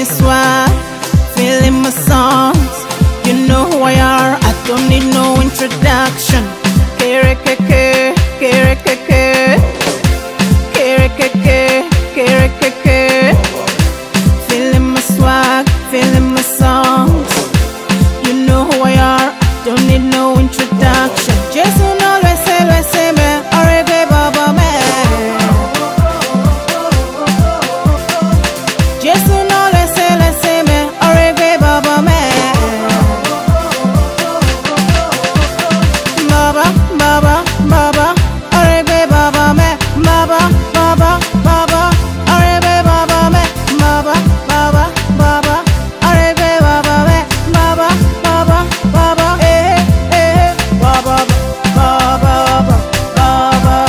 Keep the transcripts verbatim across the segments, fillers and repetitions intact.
swag, feeling my songs. You know who I are, I don't need no introduction. Kere keke, kere keke, kere keke, kere keke. Feeling my swag, feeling my songs. You know who I are, I don't need no introduction. Just no lese lese me, orege baba me. Just no lese lese me, orege baba me. Baba, baba, baba, orege baba me. Baba, baba, baba, orege baba me. Baba, baba, baba, orege baba me. Baba, baba, baba, eh, eh, baba, baba, baba,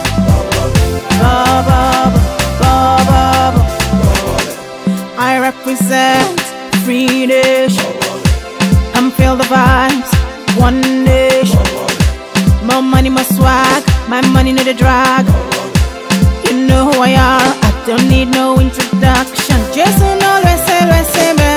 baba, baba, baba. I represent Free Nation. Come feel the vibes, One Nation. More money, more swag, my money need a drag. You know who I are, I don't need no introduction. Just no lese lese me,